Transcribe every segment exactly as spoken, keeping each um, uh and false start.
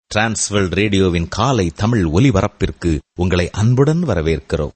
Transworld ரேடியோவின் காலை தமிழ் ஒலிபரப்பிற்கு உங்களை அன்புடன் வரவேற்கிறோம்.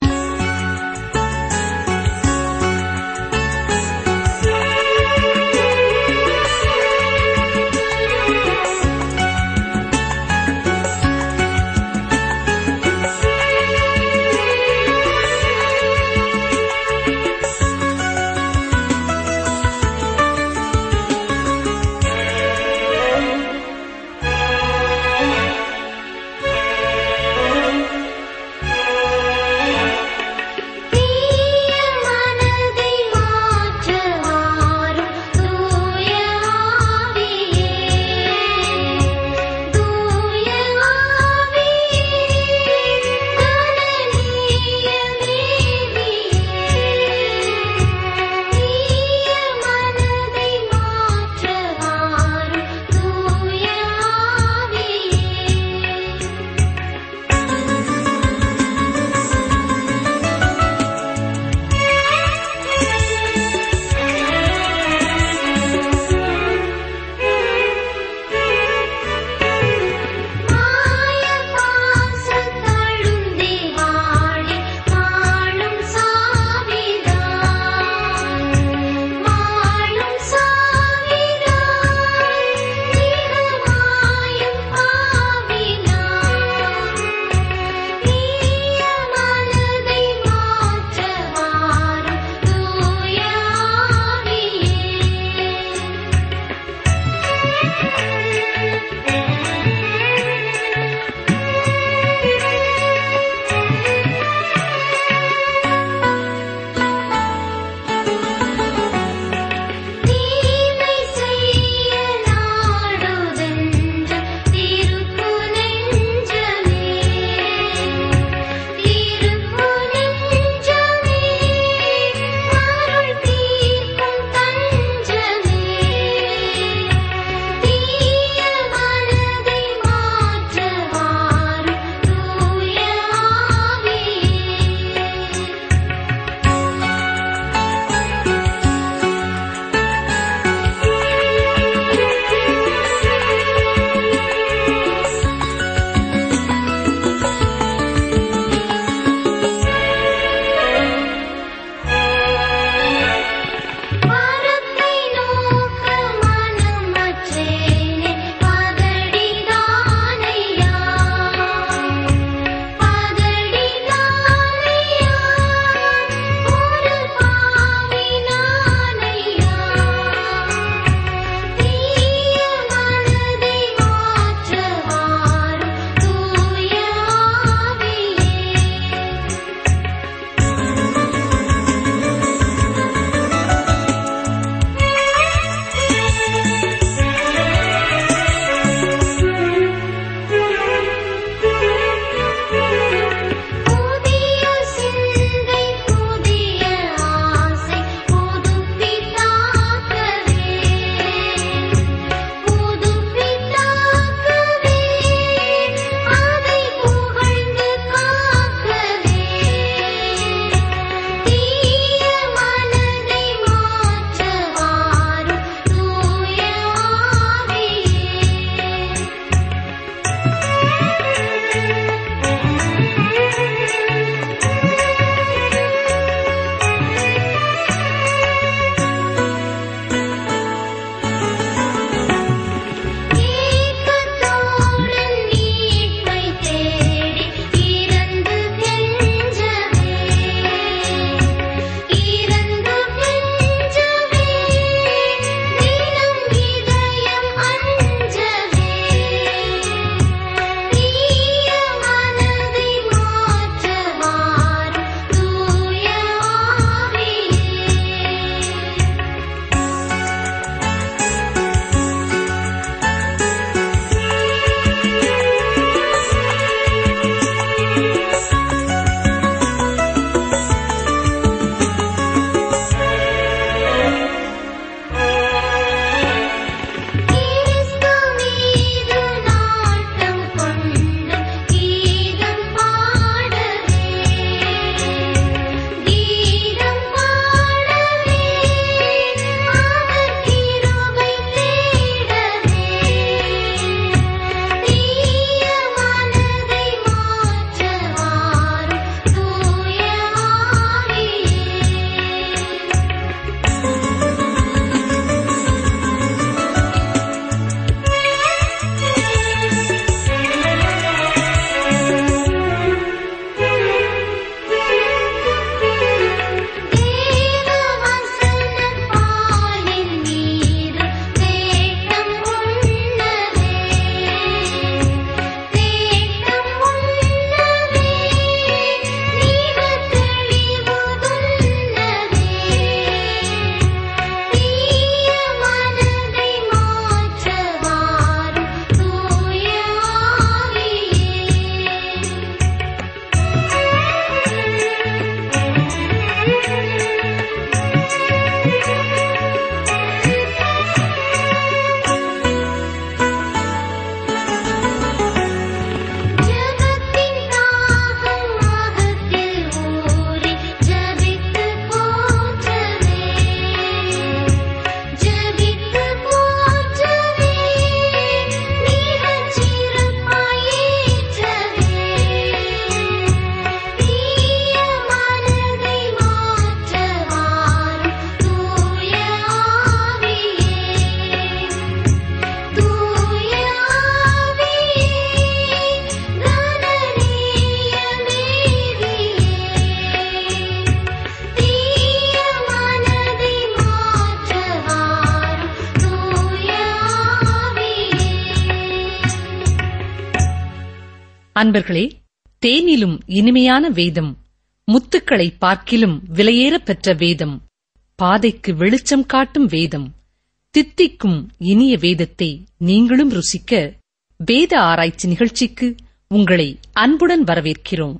அன்பர்களே, தேனிலும் இனிமையான வேதம், முத்துக்களை பார்க்கிலும் விலையேறப் பெற்ற வேதம், பாதைக்கு வெளிச்சம் காட்டும் வேதம், தித்திக்கும் இனிய வேதத்தை நீங்களும் ருசிக்க வேத ஆராய்ச்சி நிகழ்ச்சிக்கு உங்களை அன்புடன் வரவேற்கிறோம்.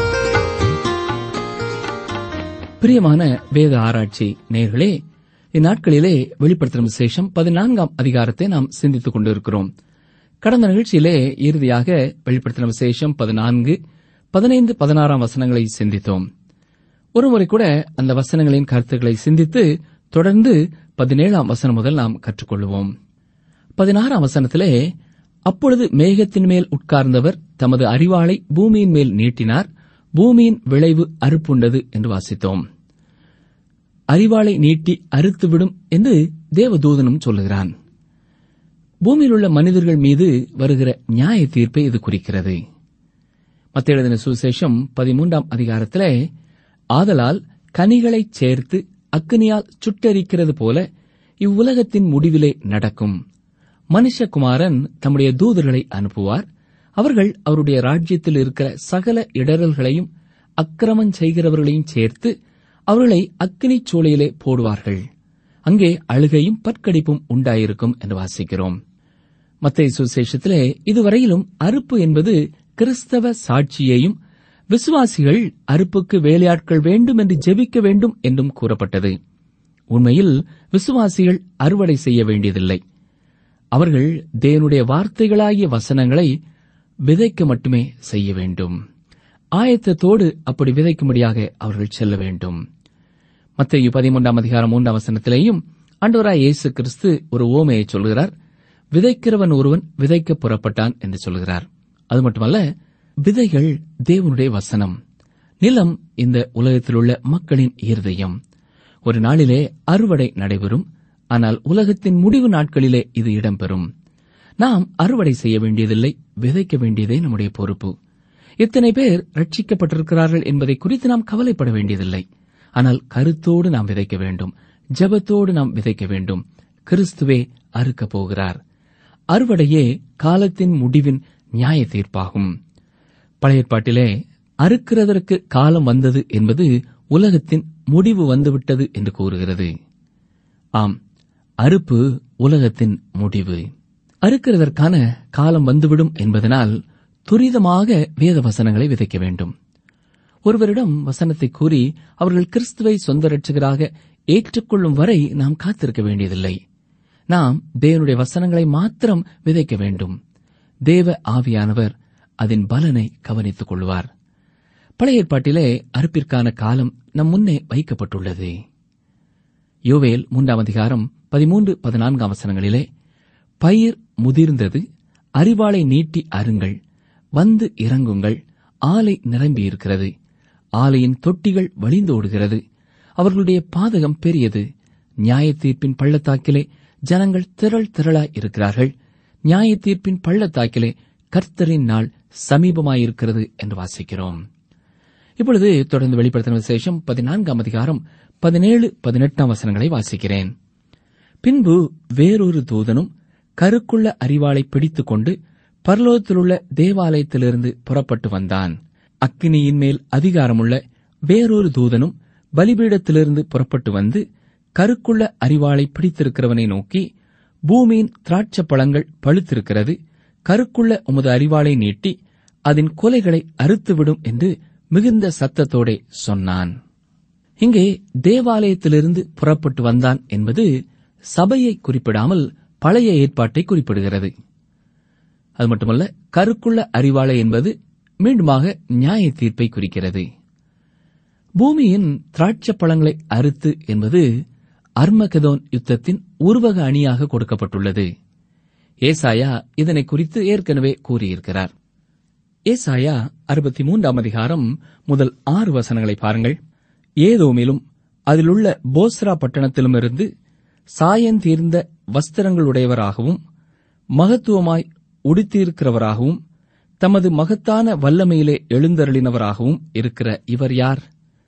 பிரியமான வேத ஆராய்ச்சி நேயர்களே, இந்நாட்களிலே வெளிப்படுத்தும் விசேஷம் பதினான்காம் அதிகாரத்தை நாம் சிந்தித்துக் கொண்டிருக்கிறோம். கடந்த நிகழ்ச்சியிலே இறுதியாக வெளிப்படுத்தின விசேஷம் பதினான்கு பதினைந்து பதினாறாம் வசனங்களை சிந்தித்தோம். ஒருமுறை கூட அந்த வசனங்களின் கருத்துக்களை சிந்தித்து தொடர்ந்து பதினேழாம் வசனம் முதல் நாம் கற்றுக்கொள்வோம். பதினாறாம் வசனத்திலே, அப்பொழுது மேகத்தின் மேல் உட்கார்ந்தவர் தமது அரிவாளை பூமியின் மேல் நீட்டினார், பூமியின் விளைவு அறுப்புண்டது என்று வாசித்தோம். அரிவாளை நீட்டி அறுத்துவிடும் என்று தேவதூதனும் சொல்லுகிறான். பூமியில் உள்ள மனிதர்கள் மீது வருகிற நியாய தீர்ப்பை இது குறிக்கிறது. மத்தேயு எழுதின சுவிசேஷம் பதிமூன்றாம் அதிகாரத்திலே, ஆதலால் கனிகளைச் சேர்த்து அக்கினியால் சுட்டெரிக்கிறது போல இவ்வுலகத்தின் முடிவிலே நடக்கும். மனுஷகுமாரன் தம்முடைய தூதர்களை அனுப்புவார், அவர்கள் அவருடைய ராஜ்யத்தில் இருக்கிற சகல இடரல்களையும் அக்கிரமம் செய்கிறவர்களையும் சேர்த்து அவர்களை அக்கினிச் சூளையிலே போடுவார்கள். அங்கே அழுகையும் பற்கடிப்பும் உண்டாயிருக்கும் என்று வாசிக்கிறோம். மத்தேயு சுவிசேஷத்திலே இதுவரையிலும் அறுப்பு என்பது கிறிஸ்தவ சாட்சியையும், விசுவாசிகள் அறுப்புக்கு வேலையாட்கள் வேண்டும் என்று ஜெபிக்க வேண்டும் என்றும் கூறப்பட்டது. உண்மையில் விசுவாசிகள் அறுவடை செய்ய வேண்டியதில்லை. அவர்கள் தேவனுடைய வார்த்தைகளாகிய வசனங்களை விதைக்க மட்டுமே செய்ய வேண்டும். ஆயத்தத்தோடு அப்படி விதைக்கும்படியாக அவர்கள் செல்ல வேண்டும். மத்தேயு பதிமூன்றாம் அதிகாரம் மூன்றாம் வசனத்திலேயும் ஆண்டவராய் இயேசு கிறிஸ்து ஒரு உவமையை சொல்கிறார். விதைக்கிறவன் ஒருவன் விதைக்க புறப்பட்டான் என்று சொல்கிறார். அது மட்டுமல்ல, விதைகள் தேவனுடைய வசனம், நிலம் இந்த உலகத்தில் உள்ள மக்களின் இருதயம். ஒரு நாளிலே அறுவடை நடைபெறும், ஆனால் உலகத்தின் முடிவு நாட்களிலே இது இடம்பெறும். நாம் அறுவடை செய்ய வேண்டியதில்லை, விதைக்க வேண்டியதே நம்முடைய பொறுப்பு. எத்தனை பேர் ரட்சிக்கப்பட்டிருக்கிறார்கள் என்பதை குறித்து நாம் கவலைப்பட வேண்டியதில்லை. ஆனால் கருத்தோடு நாம் விதைக்க வேண்டும், ஜெபத்தோடு நாம் விதைக்க வேண்டும். கிறிஸ்துவே அறுக்கப் போகிறார். அறுவடையே காலத்தின் முடிவின் நியாய தீர்ப்பாகும். பழைய ஏற்பாட்டிலே அறுக்கிறதற்கு காலம் வந்தது என்பது உலகத்தின் முடிவு வந்துவிட்டது என்று கூறுகிறது. ஆம், அறுப்பு உலகத்தின் முடிவு. அறுக்கிறதற்கான காலம் வந்துவிடும் என்பதனால் துரிதமாக வேத வசனங்களை விதைக்க வேண்டும். ஒருவரிடம் வசனத்தை கூறி அவர்கள் கிறிஸ்துவை சொந்த இரட்சகராக ஏற்றுக்கொள்ளும் வரை நாம் காத்திருக்க வேண்டியதில்லை. நாம் தேவனுடைய வசனங்களை மாத்திரம் விதைக்க வேண்டும். தேவ ஆவியானவர் அதன் பலனை கவனித்துக் கொள்வார். பழைய ஏற்பாட்டிலே அறுப்பிற்கான காலம் நம் முன்னே வைக்கப்பட்டுள்ளது. யோவேல் மூன்றாம் அதிகாரம் பதிமூன்று பதினான்காம் வசனங்களிலே, பயிர் முதிர்ந்தது, அரிவாளை நீட்டி அருங்கள், வந்து இறங்குங்கள், ஆலை நிரம்பியிருக்கிறது, ஆலையின் தொட்டிகள் வழிந்தோடுகிறது, அவர்களுடைய பாதகம் பெரியது, நியாய தீர்ப்பின் பள்ளத்தாக்கிலே ஜனங்கள் திரள் திரளாய் இருக்கிறார்கள், நியாய தீர்ப்பின் பள்ளத்தாக்கிலே கர்த்தரின் நாள் சமீபமாயிருக்கிறது என்று வாசிக்கிறோம். இப்பொழுது தொடர்ந்து வெளிப்படுத்தின விசேஷம் பதினான்காம் அதிகாரம் பதினேழு பதினெட்டாம் வசனங்களை வாசிக்கிறேன். பின்பு வேறொரு தூதனும் கருக்குள்ள அரிவாளை பிடித்துக் கொண்டு பரலோகத்திலுள்ள தேவாலயத்திலிருந்து புறப்பட்டு வந்தான். அக்கினியின் மேல் அதிகாரமுள்ள வேறொரு தூதனும் பலிபீடத்திலிருந்து புறப்பட்டு வந்து கருக்குள்ள அரிவாளை பிடித்திருக்கிறவனை நோக்கி, பூமியின் திராட்சப் பழங்கள் பழுத்திருக்கிறது, கருக்குள்ள உமது அரிவாளை நீட்டி அதன் கொலைகளை அறுத்துவிடும் என்று மிகுந்த சத்தத்தோடே சொன்னான். இங்கே தேவாலயத்திலிருந்து புறப்பட்டு வந்தான் என்பது சபையை குறிப்பிடாமல் பழைய ஏற்பாட்டை குறிப்பிடுகிறது. அது மட்டுமல்ல, கருக்குள்ள அரிவாளை என்பது மீண்டுமாக நியாய தீர்ப்பை குறிக்கிறது. பூமியின் திராட்சப் பழங்களை அறுத்து என்பது அர்மகெதோன் யுத்தத்தின் உருவக அணியாக கொடுக்கப்பட்டுள்ளது. ஏசாயா இதனை குறித்து ஏற்கனவே கூறியிருக்கிறார். ஏசாயா அறுபத்தி மூன்றாம் அதிகாரம் முதல் ஆறு வசனங்களை பாருங்கள். ஏதோமிலும் அதிலுள்ள போஸ்ரா பட்டணத்திலுமிருந்து சாயந்தீர்ந்த வஸ்திரங்களுடையவராகவும் மகத்துவமாய் உடுத்தியிருக்கிறவராகவும் தமது மகத்தான வல்லமையிலே எழுந்தருளினவராகவும் இருக்கிற இவர் யார்?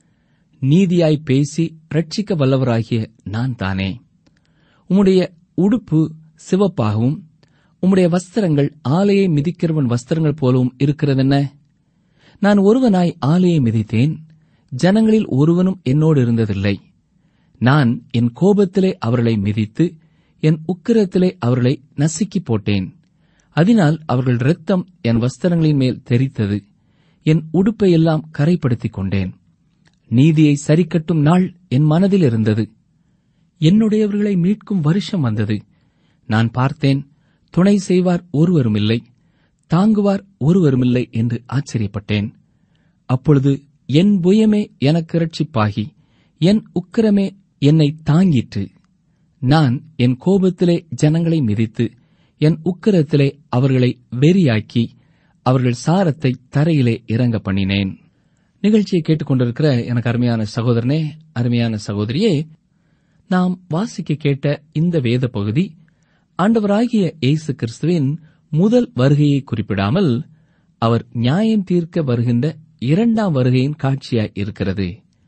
நீதியாய் பேசி ரட்சிக்க வல்லவராகிய நான் தானே. உம்முடைய உடுப்பு சிவப்பாகவும் உம்முடைய வஸ்திரங்கள் ஆலையை மிதிக்கிறவன் வஸ்திரங்கள் போலவும் இருக்கிறதென்ன? நான் ஒருவனாய் ஆலையை மிதித்தேன், ஜனங்களில் ஒருவனும் என்னோடு இருந்ததில்லை. நான் என் கோபத்திலே அவர்களை மிதித்து என் உக்கிரத்திலே அவர்களை நசுக்கி போட்டேன். அதனால் அவர்கள் இரத்தம் என் வஸ்திரங்களின் மேல் தெரித்தது. என் உடுப்பையெல்லாம் கரைப்படுத்திக் கொண்டேன். நீதியை சரிக்கட்டும் நாள் என் மனதில் இருந்தது. என்னுடையவர்களை மீட்கும் வருஷம் வந்தது. நான் பார்த்தேன், துணை செய்வார் ஒருவருமில்லை, தாங்குவார் ஒருவருமில்லை என்று ஆச்சரியப்பட்டேன். அப்பொழுது என் புயமே எனக்கு இரட்சிப்பாகி என் உக்கிரமே என்னை தாங்கிற்று. நான் என் கோபத்திலே ஜனங்களை மிதித்து என் உக்கிரத்திலே அவர்களை வெறியாக்கி அவர்கள் சாரத்தை தரையிலே இறங்க பண்ணினேன். நிகழ்ச்சியை கேட்டுக்கொண்டிருக்கிற எனக்கு அருமையான சகோதரனே, அருமையான சகோதரியே, நாம் வாசிக்க கேட்ட இந்த வேத பகுதி ஆண்டவராகிய இயேசு கிறிஸ்துவின் முதல் வருகையை குறிப்பிடாமல் அவர் நியாயம் தீர்க்க வருகின்ற இரண்டாம் வருகையின் காட்சியாய் இருக்கிறது.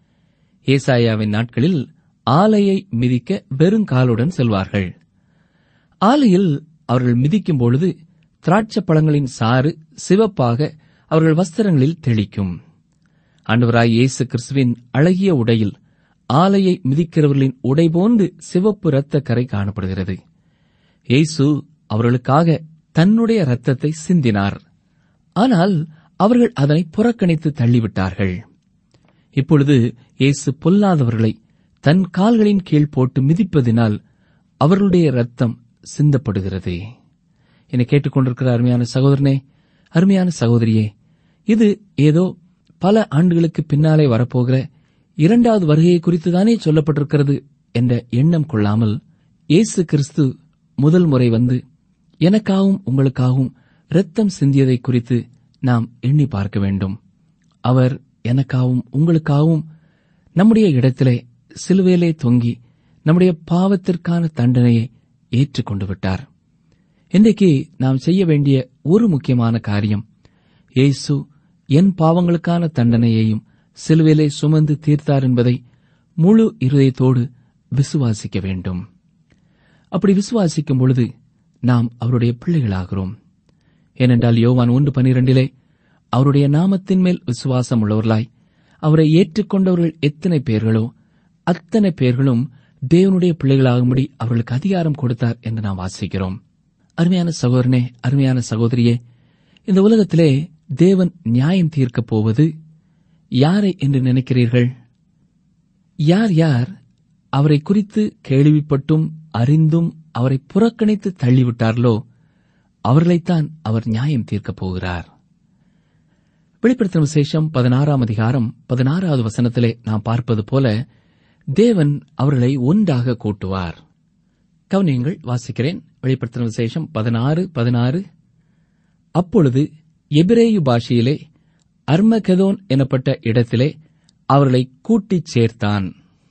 ஏசாயாவின் நாட்களில் ஆலையை மிதிக்க வெறுங்காலுடன் செல்வார்கள். ஆலையில் அவர்கள் மிதிக்கும் பொழுது திராட்சை பழங்களின் சாறு சிவப்பாக அவர்கள் வஸ்திரங்களில் தெளிக்கும். ஆண்டவராய் இயேசு கிறிஸ்துவின் அழகிய உடையில் ஆலையை மிதிக்கிறவர்களின் உடை போன்று சிவப்பு இரத்த கரை காணப்படுகிறது. இயேசு அவர்களுக்காக தன்னுடைய இரத்தத்தை சிந்தினார். ஆனால் அவர்கள் அதனை புறக்கணித்து தள்ளிவிட்டார்கள். இப்பொழுது இயேசு பொல்லாதவர்களை தன் கால்களின் கீழ் போட்டு மிதிப்பதினால் அவர்களுடைய இரத்தம் சிந்தப்படுகிறது. என்னை கேட்டுக்கொண்டிருக்கிற அருமையான சகோதரனே, அருமையான சகோதரியே, இது ஏதோ பல ஆண்டுகளுக்கு பின்னாலே வரப்போகிற இரண்டாவது வருகையை குறித்துதானே சொல்லப்பட்டிருக்கிறது என்ற எண்ணம் கொள்ளாமல், இயேசு கிறிஸ்து முதல் முறை வந்து எனக்காகவும் உங்களுக்காகவும் இரத்தம் சிந்தியதை குறித்து நாம் எண்ணி பார்க்க வேண்டும். அவர் எனக்காகவும் உங்களுக்காகவும் நம்முடைய இடத்திலே சிலுவையிலே தொங்கி நம்முடைய பாவத்திற்கான தண்டனையை ஏற்றுக்கொண்டு விட்டார். இன்றைக்கு நாம் செய்ய வேண்டிய ஒரு முக்கியமான காரியம், இயேசு என் பாவங்களுக்கான தண்டனையையும் சிலுவையிலே சுமந்து தீர்த்தார் என்பதை முழு இருதயத்தோடு விசுவாசிக்க வேண்டும். அப்படி விசுவாசிக்கும் பொழுது நாம் அவருடைய பிள்ளைகளாகிறோம். ஏனென்றால் யோவான் ஒன்று பனிரெண்டிலே அவருடைய நாமத்தின் மேல் விசுவாசம் உள்ளவர்களாய் அவரை ஏற்றுக்கொண்டவர்கள் எத்தனை பேர்களோ அத்தனை பேர்களும் தேவனுடைய பிள்ளைகளாகும்படி அவர்களுக்கு அதிகாரம் கொடுத்தார் என்று நாம் வாசிக்கிறோம். அருமையான சகோதரனே, அருமையான சகோதரியே, இந்த உலகத்திலே தேவன் நியாயம் தீர்க்கப் போவது யாரை என்று நினைக்கிறீர்கள்? யார் யார் அவரை குறித்து கேள்விப்பட்டும் அறிந்தும் அவரை புறக்கணித்து தள்ளிவிட்டார்களோ அவர்களைத்தான் அவர் நியாயம் தீர்க்கப் போகிறார். வெளிப்படுத்தின விசேஷம் பதினாறாம் அதிகாரம் பதினாறாவது வசனத்திலே நாம் பார்ப்பது போல தேவன் அவர்களை ஒன்றாக கூட்டுவார். கவனியங்கள், வாசிக்கிறேன். வெளிப்படுத்தின விசேஷம் பதினாறு பதினாறு அப்பொழுது எபிரேயு பாஷையிலே அர்மகெதோன் எனப்பட்ட இடத்திலே அவர்களை கூட்டிச் சேர்த்தான்.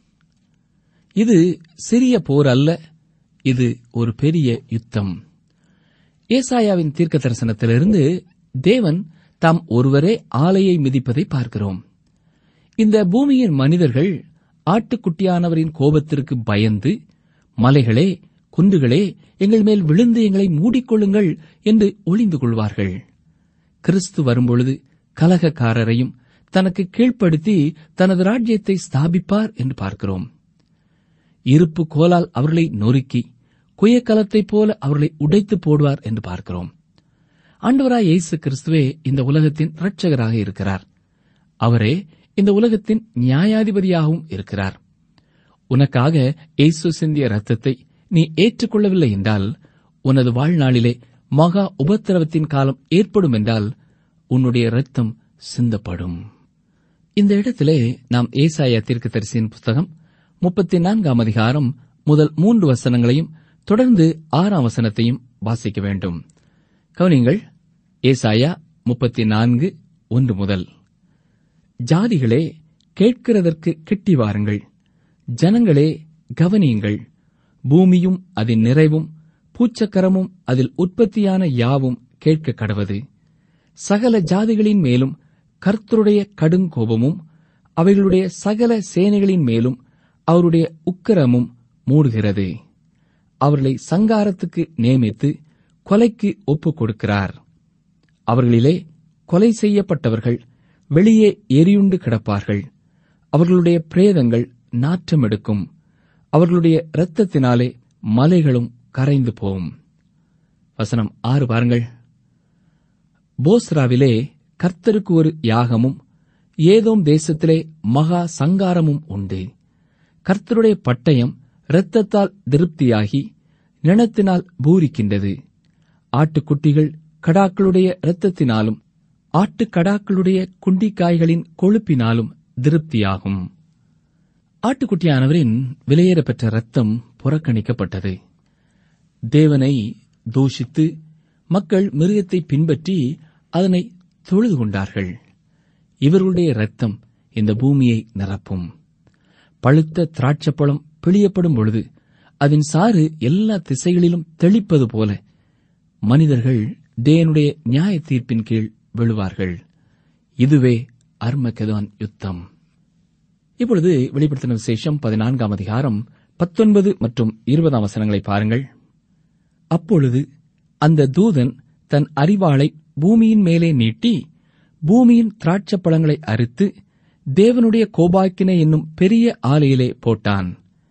இது சிறிய போர் அல்ல, இது ஒரு பெரிய யுத்தம். ஏசாயாவின் தீர்க்க தரிசனத்திலிருந்து தேவன் தாம் ஒருவரே ஆலையை மிதிப்பதை பார்க்கிறோம். இந்த பூமியின் மனிதர்கள் ஆட்டுக்குட்டியானவரின் கோபத்திற்கு பயந்து, மலைகளே, குன்றுகளே, எங்கள் மேல் விழுந்து எங்களை மூடிக்கொள்ளுங்கள் என்று ஒளிந்து கொள்வார்கள். கிறிஸ்து வரும்பொழுது கலகக்காரரையும் தனக்கு கீழ்ப்படுத்தி தனது ராஜ்யத்தை ஸ்தாபிப்பார் என்று பார்க்கிறோம். இருப்பு கோலால் அவர்களை நொறுக்கி குயக்கலத்தைப் போல அவர்களை உடைத்து போடுவார் என்று பார்க்கிறோம். ஆண்டவராய் இயேசு கிறிஸ்துவே இந்த உலகத்தின் இரட்சகராக இருக்கிறார். அவரே இந்த உலகத்தின் நியாயாதிபதியாகவும் இருக்கிறார். உனக்காக இயேசு சிந்திய இரத்தத்தை நீ ஏற்றுக்கொள்ளவில்லை என்றால், உனது வாழ்நாளிலே மகா உபத்திரவத்தின் காலம் ஏற்படும் என்றால் உன்னுடைய இரத்தம் சிந்தப்படும். இந்த இடத்திலே நாம் ஏசாயா தீர்க்கதரிசியின் புத்தகம் முப்பத்தி நான்காம் அதிகாரம் முதல் மூன்று வசனங்களையும் தொடர்ந்து ஆறாம் வசனத்தையும் வாசிக்க வேண்டும். கவனிங்கள். ஏசாயா முப்பத்தி நான்கு ஒன்று முதல். ஜாதிகளே, கேட்கிறதற்கு கிட்டி வாருங்கள். ஜனங்களே, கவனியுங்கள். பூமியும் அதன் நிறைவும் பூச்சக்கரமும் அதில் உற்பத்தியான யாவும் கேட்க கடவது. சகல ஜாதிகளின் மேலும் கர்த்தருடைய கடுங்கோபமும் அவைகளுடைய சகல சேனைகளின் மேலும் அவருடைய உக்கிரமும் மூடுகிறது. அவர்களை சங்காரத்துக்கு நியமித்து கொலைக்கு ஒப்புக் கொடுக்கிறார். அவர்களிலே கொலை செய்யப்பட்டவர்கள் வெளியே எரியுண்டு கிடப்பார்கள். அவர்களுடைய பிரேதங்கள் நாற்றம் எடுக்கும். அவர்களுடைய இரத்தத்தினாலே மலைகளும் கரைந்து போகும். வசனம் ஆறு பாருங்கள். போஸ்ராவிலே கர்த்தருக்கு ஒரு யாகமும் ஏதோம் தேசத்திலே மகா சங்காரமும் உண்டு. கர்த்தருடைய பட்டயம் இரத்தத்தால் திருப்தியாகி நிணத்தினால் பூரிக்கின்றது. ஆட்டுக்குட்டிகள் கடாக்களுடைய இரத்தத்தினாலும் ஆட்டுக்கடாக்களுடைய குண்டிக்காய்களின் கொழுப்பினாலும் திருப்தியாகும். ஆட்டுக்குட்டியானவரின் விலையேறப்பெற்ற இரத்தம் புறக்கணிக்கப்பட்டது. தேவனை தூஷித்து மக்கள் மிருகத்தை பின்பற்றி அதனை தொழுது கொண்டார்கள். இவர்களுடைய இரத்தம் இந்த பூமியை நிரப்பும். பழுத்த திராட்சப்பழம் பிழியப்படும் பொழுது அதன் சாறு எல்லா திசைகளிலும் தெளிப்பது போல மனிதர்கள் தேவனுடைய நியாய தீர்ப்பின் கீழ் விழுவார்கள். இதுவே அர்மகெதோன் யுத்தம். இப்பொழுது வெளிப்படுத்தின விசேஷம் பதினான்காம் அதிகாரம் பத்தொன்பது மற்றும் இருபதாம் வசனங்களை பாருங்கள். அப்பொழுது அந்த தூதன் தன் அரிவாளை பூமியின் மேலே நீட்டி பூமியின் திராட்சப்பழங்களை அறுத்து தேவனுடைய கோபாக்கினை என்னும் பெரிய ஆலையிலே போட்டான்.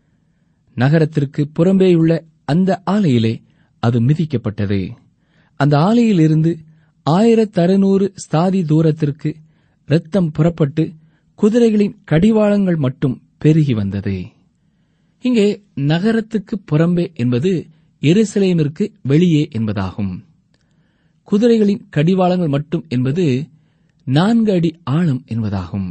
நகரத்திற்கு புறம்பேயுள்ள அந்த ஆலையிலே அது மிதிக்கப்பட்டது. அந்த ஆலையிலிருந்து ஆயிரத்தறுநூறு ஸ்தாதி தூரத்திற்கு இரத்தம் புறப்பட்டு குதிரைகளின் கடிவாளங்கள் மட்டும் பெருகி வந்தது. இங்கே நகரத்துக்கு புறம்பே என்பது எருசலேமிற்கு வெளியே என்பதாகும். குதிரைகளின் கடிவாளங்கள் மட்டும் என்பது நான்கு அடி ஆழம் என்பதாகும்.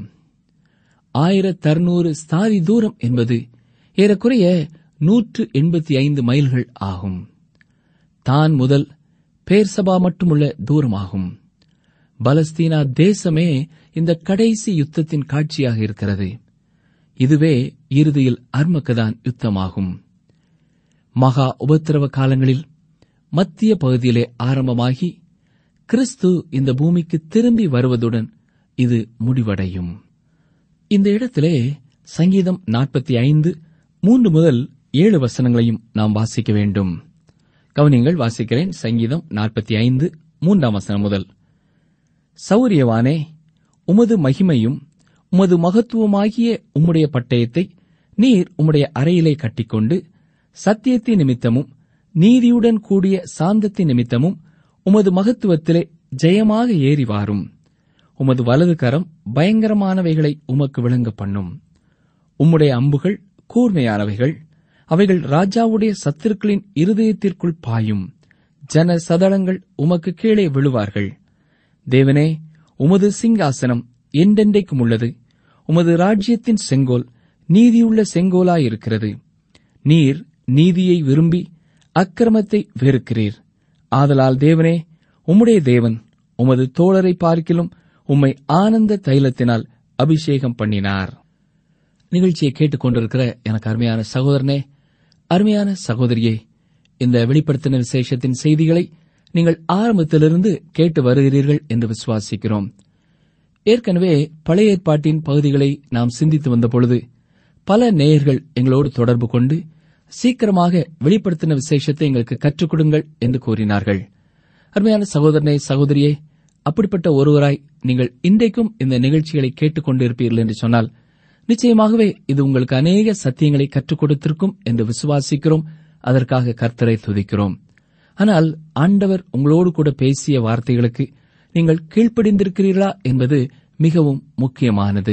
ஆயிரத்தறுநூறு ஸ்தாதி தூரம் என்பது ஏறக்குறைய நூற்று எண்பத்தி ஐந்து மைல்கள் ஆகும். தான் முதல் பேர்சபா மட்டுமுள்ள தூரமாகும். பலஸ்தீனா தேசமே இந்த கடைசி யுத்தத்தின் காட்சியாக இருக்கிறது. இதுவே இறுதியில் அர்மகதான் யுத்தமாகும். மகா உபத்திரவ காலங்களில் மத்திய பகுதியிலே ஆரம்பமாகி கிறிஸ்து இந்த பூமிக்கு திரும்பி வருவதுடன் இது முடிவடையும். இந்த இடத்திலே சங்கீதம் நாற்பத்தி ஐந்து மூன்று முதல் ஏழு வசனங்களையும் நாம் வாசிக்க வேண்டும். கவனியங்கள், வாசிக்கிறேன். சங்கீதம் நாற்பத்தி ஐந்து மூன்றாம் வசனம் முதல். சௌரியவானே, உமது மகிமையும் உமது மகத்துவமாகிய உம்முடைய பட்டயத்தை நீர் உம்முடைய அறையிலே கட்டிக்கொண்டு சத்தியத்தின் நிமித்தமும் நீதியுடன் கூடிய சாந்தத்தின் நிமித்தமும் உமது மகத்துவத்திலே ஜெயமாக ஏறி வாரும். உமது வலது கரம் பயங்கரமானவைகளை உமக்கு விளங்க பண்ணும். உம்முடைய அம்புகள் கூர்மையானவைகள், அவைகள் ராஜாவுடைய சத்துருக்களின் இருதயத்திற்குள் பாயும். ஜன சதளங்கள் உமக்கு கீழே விழுவார்கள். தேவனே, உமது சிங்காசனம் என்றென்றைக்கும் உள்ளது. உமது ராஜ்யத்தின் செங்கோல் நீதியுள்ள செங்கோலாயிருக்கிறது. நீர் நீதியை விரும்பி அக்கிரமத்தை வெறுக்கிறீர். ஆதலால் தேவனே, உம்முடைய தேவன் உமது தோழரை பார்க்கிலும் உம்மை ஆனந்த தைலத்தினால் அபிஷேகம் பண்ணினார். நிகழ்ச்சியை கேட்டுக் கொண்டிருக்கிற எனக்கு அருமையான சகோதரனே, அருமையான சகோதரியே, இந்த வெளிப்படுத்தின விசேஷத்தின் செய்திகளை நீங்கள் ஆரம்பத்திலிருந்து கேட்டு வருகிறீர்கள் என்று விசுவாசிக்கிறோம். ஏற்கனவே பழைய ஏற்பாட்டின் பகுதிகளை நாம் சிந்தித்து வந்த பொழுது பல நேயர்கள் எங்களோடு தொடர்பு கொண்டு சீக்கிரமாக வெளிப்படுத்தின விசேஷத்தை எங்களுக்கு கற்றுக் கொடுங்கள் என்று கூறினார்கள். அருமையான சகோதரனே, சகோதரியே, அப்படிப்பட்ட ஒருவராய் நீங்கள் இன்றைக்கும் இந்த நிகழ்ச்சிகளை கேட்டுக் கொண்டிருப்பீர்கள் என்று சொன்னால் நிச்சயமாகவே இது உங்களுக்கு அநேக சத்தியங்களை கற்றுக் கொடுத்திருக்கும் என்று விசுவாசிக்கிறோம். அதற்காக கர்த்தரை துதிக்கிறோம். ஆனால் ஆண்டவர் உங்களோடு கூட பேசிய வார்த்தைகளுக்கு நீங்கள் கீழ்ப்படிந்திருக்கிறீர்களா என்பது மிகவும் முக்கியமானது.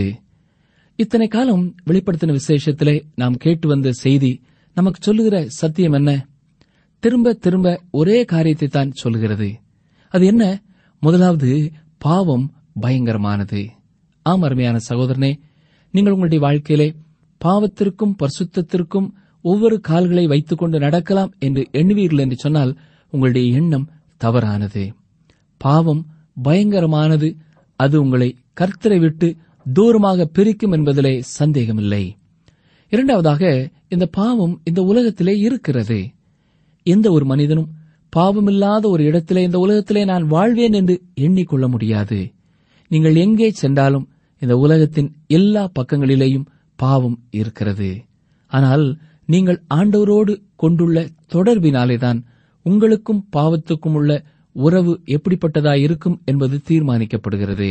இத்தனை காலம் வெளிப்படுத்தின விசேஷத்திலே நாம் கேட்டு வந்த செய்தி நமக்கு சொல்லுகிற சத்தியம் என்ன? திரும்ப திரும்ப ஒரே காரியத்தை தான் சொல்லுகிறது. அது என்ன? முதலாவது, பாவம் பயங்கரமானது. ஆம், அருமையான சகோதரனே, நீங்கள் உங்களுடைய வாழ்க்கையிலே பாவத்திற்கும் பரிசுத்தத்திற்கும் ஒவ்வொரு கால்களை வைத்துக் கொண்டு நடக்கலாம் என்று எண்ணுவீர்கள் என்று சொன்னால் உங்களுடைய எண்ணம் தவறானது. பாவம் பயங்கரமானது. அது உங்களை கர்த்தரை விட்டு தூரமாக பிரிக்கும் என்பதிலே சந்தேகமில்லை. இரண்டாவதாக, இந்த பாவம் இந்த உலகத்திலே இருக்கிறது. எந்த ஒரு மனிதனும் பாவமில்லாத ஒரு இடத்திலே இந்த உலகத்திலே நான் வாழ்வேன் என்று எண்ணிக்கொள்ள முடியாது. நீங்கள் எங்கே சென்றாலும் இந்த உலகத்தின் எல்லா பக்கங்களிலேயும் பாவம் இருக்கிறது. ஆனால் நீங்கள் ஆண்டவரோடு கொண்டுள்ள தொடர்பினாலேதான் உங்களுக்கும் பாவத்துக்கும் உள்ள உறவு எப்படிப்பட்டதாயிருக்கும் என்பது தீர்மானிக்கப்படுகிறது.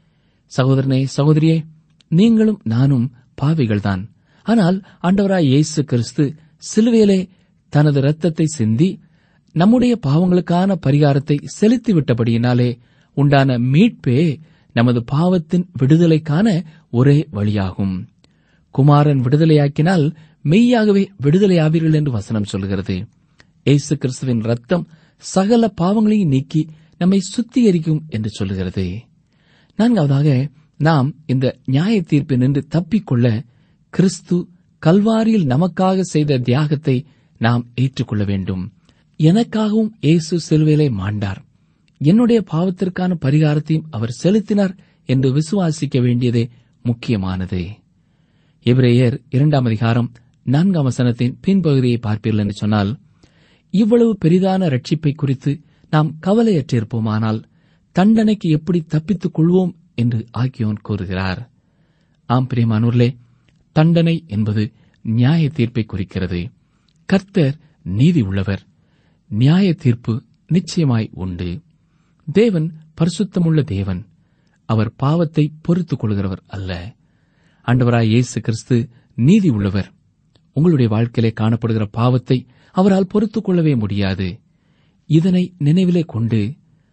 சகோதரனே, சகோதரியே, நீங்களும் நானும் பாவிகள்தான். ஆனால் ஆண்டவராய் இயேசு கிறிஸ்து சிலுவையிலே தனது இரத்தத்தை சிந்தி நம்முடைய பாவங்களுக்கான பரிகாரத்தை செலுத்திவிட்டபடியினாலே உண்டான மீட்பே நமது பாவத்தின் விடுதலைக்கான ஒரே வழியாகும். குமாரன் விடுதலையாக்கினால் மெய்யாகவே விடுதலையாவீர்கள் என்று வசனம் சொல்கிறது. இயேசு கிறிஸ்துவின் ரத்தம் சகல பாவங்களையும் நீக்கி நம்மை சுத்திகரிக்கும் என்று சொல்கிறது. நான்காவதாக, நாம் இந்த நியாய தீர்ப்பில் நின்று தப்பிக்கொள்ள கிறிஸ்து கல்வாரியில் நமக்காக செய்த தியாகத்தை நாம் ஏற்றுக்கொள்ள வேண்டும். எனக்காகவும் இயேசு சிலுவையிலே மாண்டார், என்னுடைய பாவத்திற்கான பரிகாரத்தையும் அவர் செலுத்தினார் என்று விசுவாசிக்க வேண்டியதே முக்கியமானது. எபிரேயர் இரண்டாம் அதிகாரம் நான்காம் வசனத்தின் பின்பகுதியை பார்ப்பீர்கள் என்று சொன்னால், இவ்வளவு பெரிதான ரட்சிப்பை குறித்து நாம் கவலையற்றிருப்போமானால் தண்டனைக்கு எப்படி தப்பித்துக் கொள்வோம் என்று ஆகியோன் கூறுகிறார். ஆம் பிரியமானோர்களே, தண்டனை என்பது நியாய தீர்ப்பை குறிக்கிறது. கர்த்தர் நீதி உள்ளவர். நியாய தீர்ப்பு நிச்சயமாய் உண்டு. தேவன் பரிசுத்தமுள்ள தேவன். அவர் பாவத்தை பொறுத்துக் கொள்கிறவர் அல்ல. ஆண்டவராய் இயேசு கிறிஸ்து நீதி உள்ளவர். உங்களுடைய வாழ்க்கையிலே காணப்படுகிற பாவத்தை அவரால் பொறுத்துக் கொள்ளவே முடியாது. இதனை நினைவிலே கொண்டு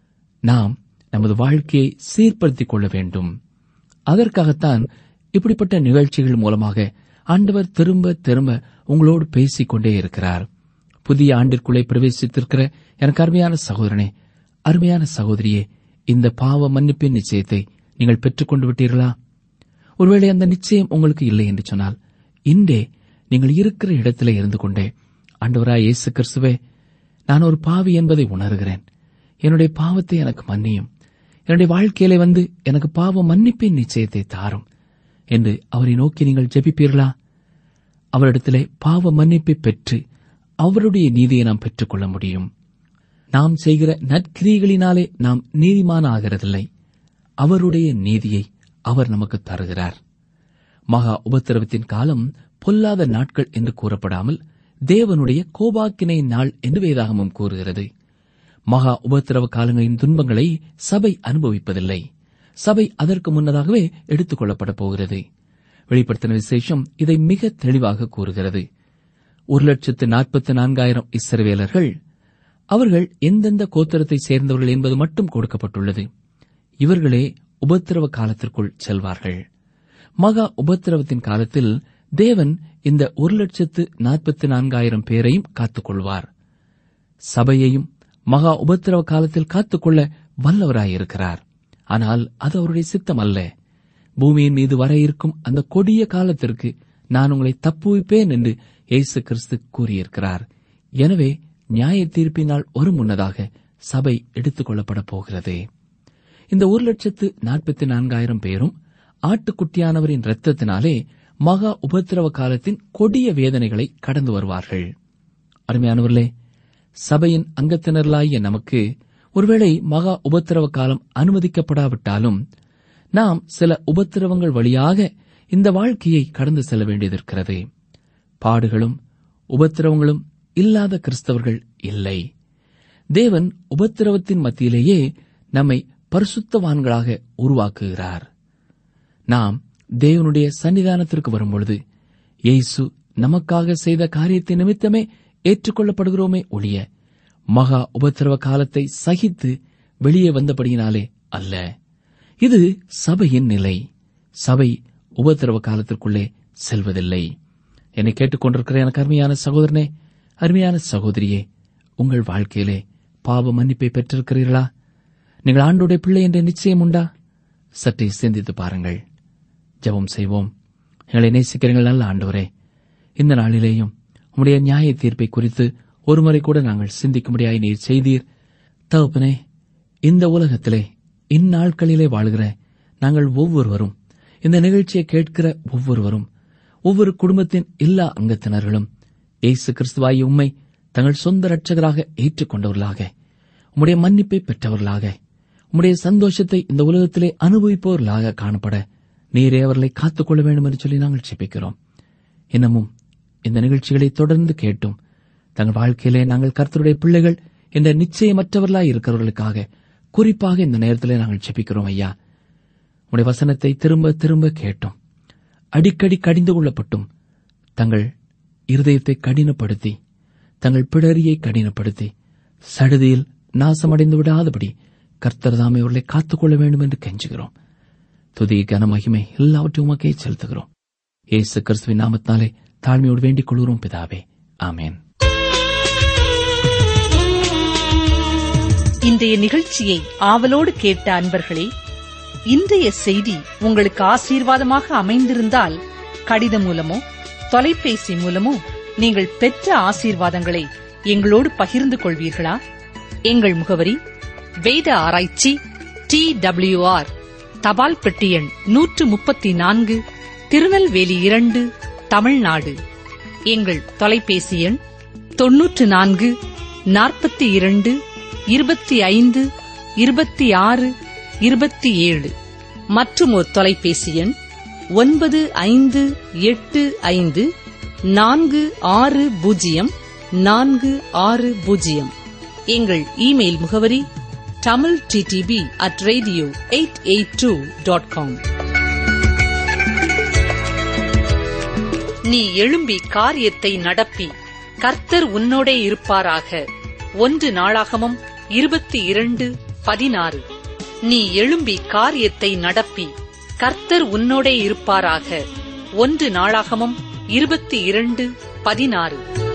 நாம் நமது வாழ்க்கையை சீர்படுத்திக் கொள்ள வேண்டும். அதற்காகத்தான் இப்படிப்பட்ட நிகழ்ச்சிகள் மூலமாக ஆண்டவர் திரும்ப திரும்ப உங்களோடு பேசிக் கொண்டே இருக்கிறார். புதிய ஆண்டிற்குள்ளே பிரவேசித்திருக்கிற எனக்கு அருமையான சகோதரனே, அருமையான சகோதரியே, இந்த பாவ மன்னிப்பின் நிச்சயத்தை நீங்கள் பெற்றுக் கொண்டு விட்டீர்களா? ஒருவேளை அந்த நிச்சயம் உங்களுக்கு இல்லை என்று சொன்னால், இன்றே நீங்கள் இருக்கிற இடத்திலே இருந்து கொண்டே, ஆண்டவராய் இயேசு கிறிஸ்துவே, நான் ஒரு பாவி என்பதை உணர்கிறேன், என்னுடைய பாவத்தை எனக்கு மன்னியும், என்னுடைய வாழ்க்கையிலே வந்து எனக்கு பாவ மன்னிப்பின் நிச்சயத்தை தாரும் என்று அவரை நோக்கி நீங்கள் ஜெபிப்பீர்களா? அவரிடத்திலே பாவ மன்னிப்பை பெற்று அவருடைய நீதியை நாம் பெற்றுக் கொள்ள முடியும். நாம் செய்கிற நற்கிரிகளினாலே நாம் நீதிமான ஆகிறதில்லை. அவருடைய நீதியை அவர் நமக்கு தருகிறார். மகா உபத்திரவத்தின் காலம் பொல்லாத நாட்கள் என்று கூறப்படாமல் தேவனுடைய கோபாக்கினை நாள் என்று வேதாகமம் கூறுகிறது. மகா உபத்திரவ காலங்களின் துன்பங்களை சபை அனுபவிப்பதில்லை. சபை அதற்கு முன்னதாகவே எடுத்துக் கொள்ளப்பட போகிறது. வெளிப்படுத்தின விசேஷம் இதை மிக தெளிவாக கூறுகிறது. ஒரு லட்சத்து நாற்பத்தி நான்காயிரம் இஸ்ரவேலர்கள், அவர்கள் எந்தெந்த கோத்திரத்தை சேர்ந்தவர்கள் என்பது மட்டும் கொடுக்கப்பட்டுள்ளது. இவர்களே உபத்திரவ காலத்திற்குள் செல்வார்கள். மகா உபத்திரவத்தின் காலத்தில் தேவன் இந்த ஒரு லட்சத்து நாற்பத்தி நான்காயிரம் பேரையும் காத்துக்கொள்வார். சபையையும் மகா உபத்திரவ காலத்தில் காத்துக்கொள்ள வல்லவராயிருக்கிறார். ஆனால் அது அவருடைய சித்தம் அல்ல. பூமியின் மீது வர இருக்கும் அந்த கொடிய காலத்திற்கு நான் உங்களை தப்புவிப்பேன் என்று இயேசு கிறிஸ்து கூறியிருக்கிறார். எனவே நியாய தீர்ப்பினால் ஒரு முன்னதாக சபை எடுத்துக் கொள்ளப்பட போகிறது. இந்த ஒரு லட்சத்து நாற்பத்தி நான்காயிரம் பேரும் ஆட்டுக்குட்டியானவரின் இரத்தத்தினாலே மகா உபத்திரவ காலத்தின் கொடிய வேதனைகளை கடந்து வருவார்கள். அருமையானவர்களே, சபையின் அங்கத்தினர்களாகிய நமக்கு ஒருவேளை மகா உபத்திரவ காலம் அனுமதிக்கப்படாவிட்டாலும் நாம் சில உபத்திரவங்கள் வழியாக இந்த வாழ்க்கையை கடந்து செல்ல வேண்டியதிருக்கிறது. பாடுகளும் உபத்திரவங்களும் இல்லாத கிறிஸ்தவர்கள் இல்லை. தேவன் உபத்திரவத்தின் மத்தியிலேயே நம்மை பரிசுத்தவான்களாக உருவாக்குகிறார். நாம் தேவனுடைய சன்னிதானத்திற்கு வரும்பொழுது இயேசு நமக்காக செய்த காரியத்தின் நிமித்தமே ஏற்றுக்கொள்ளப்படுகிறோமே ஒழிய மகா உபத்திரவ காலத்தை சகித்து வெளியே வந்தபடியினாலே அல்ல. இது சபையின் நிலை. சபை உபத்திரவ காலத்திற்குள்ளே செல்வதில்லை. என்னை கேட்டுக்கொண்டிருக்கிற எனக்கு அருமையான சகோதரனே, அருமையான சகோதரியே, உங்கள் வாழ்க்கையிலே பாவ மன்னிப்பை பெற்றிருக்கிறீர்களா? நீங்கள் ஆண்டோடைய பிள்ளை என்ற நிச்சயம் உண்டா? சற்றே சிந்தித்து பாருங்கள். ஜெபம் செய்வோம். எங்களை நேசிக்கிறீர்கள் நல்ல ஆண்டவரே, இந்த நாளிலேயும் உம்முடைய நியாய தீர்ப்பை குறித்து ஒருமுறை கூட நாங்கள் சிந்திக்கும்படியாய் நீர் செய்தீர். தகப்பனே, இந்த உலகத்திலே இந்நாட்களிலே வாழ்கிற நாங்கள் ஒவ்வொருவரும், இந்த நிகழ்ச்சியை கேட்கிற ஒவ்வொருவரும், ஒவ்வொரு குடும்பத்தின் எல்லா அங்கத்தினர்களும் இயேசு கிறிஸ்துவாய் உம்மை தங்கள் சொந்த இரட்சகராக ஏற்றுக்கொண்டவர்களாக, உம்முடைய மன்னிப்பை பெற்றவர்களாக, உம்முடைய சந்தோஷத்தை இந்த உலகத்திலே அனுபவிப்பவர்களாக காணப்பட நீரே அவர்களை காத்துக்கொள்ள வேண்டும் என்று சொல்லி நாங்கள் ஜெபிக்கிறோம். இன்னமும் இந்த நிகழ்ச்சிகளை தொடர்ந்து கேட்டும் தங்கள் வாழ்க்கையிலே நாங்கள் கர்த்தருடைய பிள்ளைகள் இந்த நிச்சயமற்றவர்களாய் இருக்கிறவர்களுக்காக குறிப்பாக இந்த நேரத்தில் நாங்கள் ஜெபிக்கிறோம் ஐயா. உடைய வசனத்தை திரும்ப திரும்ப கேட்டோம், அடிக்கடி கடிந்து கொள்ளப்பட்டும் தங்கள் இருதயத்தை கடினப்படுத்தி, தங்கள் பிடரியை கடினப்படுத்தி சடுதியில் நாசமடைந்து விடாதபடி கர்த்தர் தாமே அவர்களை காத்துக்கொள்ள வேண்டும் என்று கெஞ்சுகிறோம். துதி கன மகிமை எல்லாவற்றையும் உமக்கே செலுத்துகிறோம். இயேசு கிறிஸ்துவின் நாமத்தினாலே தாழ்மையோடு வேண்டிக் கொள்கிறோம் பிதாவே, ஆமேன். இன்றைய நிகழ்ச்சியை ஆவலோடு கேட்ட அன்பர்களே, இன்றைய செய்தி உங்களுக்கு ஆசீர்வாதமாக அமைந்திருந்தால் கடிதம் மூலமோ தொலைபேசி மூலமோ நீங்கள் பெற்ற ஆசீர்வாதங்களை எங்களோடு பகிர்ந்து கொள்வீர்களா? எங்கள் முகவரி வேத ஆராய்ச்சி டி டபிள்யூ ஆர், தபால் பெட்டி எண் நூற்று முப்பத்தி நான்கு, திருநெல்வேலி இரண்டு, தமிழ்நாடு. எங்கள் தொலைபேசி எண் தொன்னூற்று நான்கு நாற்பத்தி இரண்டு இருபத்தி ஐந்து இருபத்தி ஆறு இருபத்தி ஏழு. மற்றும் ஒரு தொலைபேசி எண் ஒன்பது ஐந்து எட்டு ஐந்து நான்கு ஆறு பூஜ்ஜியம் நான்கு ஆறு பூஜ்ஜியம். எங்கள் இமெயில் முகவரி Tamil DTP at radio eight eight two dot com. நீ எழும்பி காரியத்தை நடப்பி, கர்த்தர் உன்னோடே இருப்பாராக. ஒன்று நாளாகமம் இருபத்தி இரண்டு பதினாறு. நீ எழும்பி காரியத்தை நடப்பி, கர்த்தர் உன்னோடே இருப்பாராக. ஒன்று நாளாகமம் இருபத்தி இரண்டு பதினாறு.